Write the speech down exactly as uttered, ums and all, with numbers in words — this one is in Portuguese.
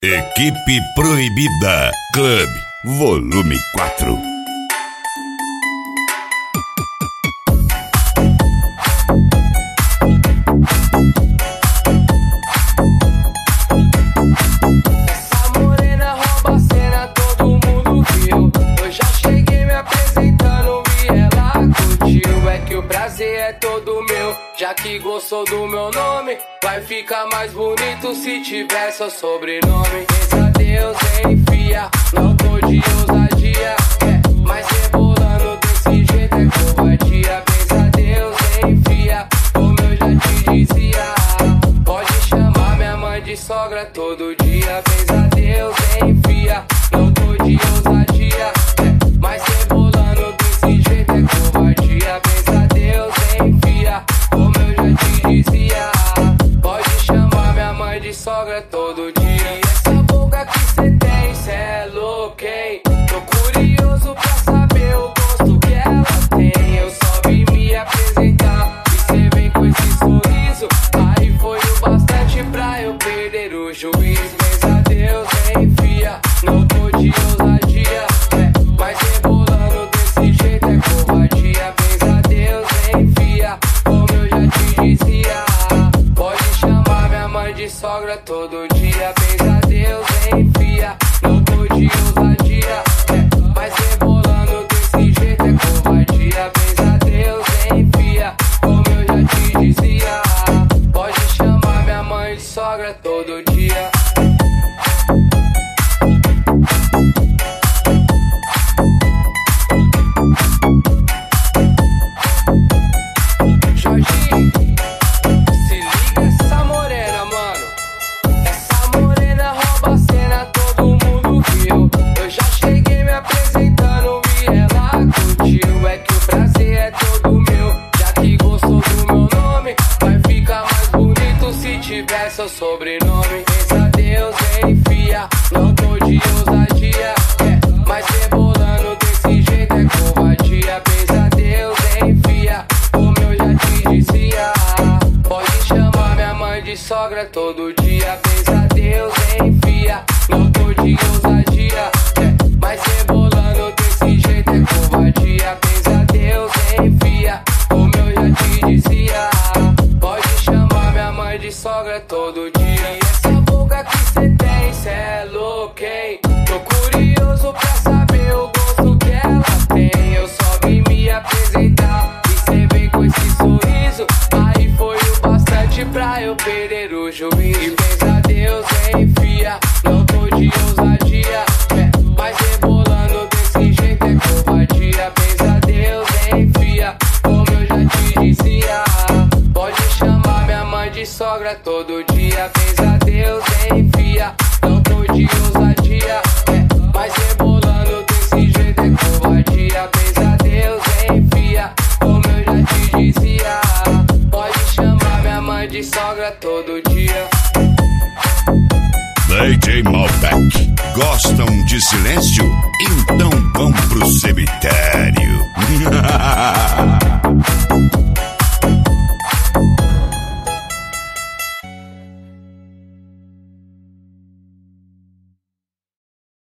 Equipe Proibida Club, volume quatro. Essa morena rouba a cena, todo mundo viu. Eu já cheguei me apresentando e ela curtiu. É que o prazer é todo meu, já que gostou do meu nome. Vai ficar mais bonito se tiver seu sobrenome. Pensa Deus, enfia, não tô de ousadia. É, mas rebolando desse jeito é covardia. Pensa Deus, enfia, como eu já te dizia. Pode chamar minha mãe de sogra todo dia. Pensa Deus, enfia, não tô de ousadia. É, mas rebolando desse jeito é covardia. Pensa Deus, enfia, como eu já te dizia. Pode chamar minha mãe de sogra todo dia. E essa boca que cê tem, cê é louco, hein? Tô curioso pra saber o gosto que ela tem. Eu só vim me apresentar e cê vem com esse sorriso. Aí foi o bastante pra eu perder o juiz. Pensa Deus, enfia, não tô de ousadia. É, mas rebolando desse jeito é covardia. Pensa Deus, enfia, como eu já te dizia. Pode chamar minha mãe de sogra todo dia. Pensa Deus, enfia, não tô de ousadia. É, mas rebolando desse jeito é covardia. Pensa Deus, enfia, como eu já te dizia. Pode chamar minha mãe de sogra todo dia. Jorginho, se liga essa morena, mano. Essa morena rouba a cena, todo mundo viu. Eu já cheguei me apresentando e ela curtiu. É que o prazer é todo meu, já que gostou do meu nome. Vai ficar mais bonito se tiver seu sobrenome. Pensa Deus, enfia, não tô de ousadia. É, mas rebolando desse jeito é covardia. Pensa Deus, enfia, como eu já te dizia. Pode chamar minha mãe de sogra todo dia. Pensa Deus, enfia, não tô de ousadia. É, mas rebolando desse jeito é covardia. Pensa Deus, enfia, como eu já te dizia. Pode chamar minha mãe de sogra todo dia. E essa boca que cê tem, cê é louco, hein? Tô curioso pra saber o gosto que ela tem. Eu só vim me apresentar e cê vem com esse sorriso. Aí foi o bastante pra eu perder o juiz. E pensa Deus, enfia, não tô de ousadia. É, mas rebolando desse jeito é covardia. Pensa Deus, enfia, como eu já te dizia. Pode chamar minha mãe de sogra todo dia. Pensa Deus, enfia, não tô de ousadia. É, mas rebolando desse jeito é covardia. Pensa Deus, enfia, como eu já te dizia. Pode chamar minha mãe de sogra todo dia. D J Malbec, gostam de silêncio? Então vão pro cemitério.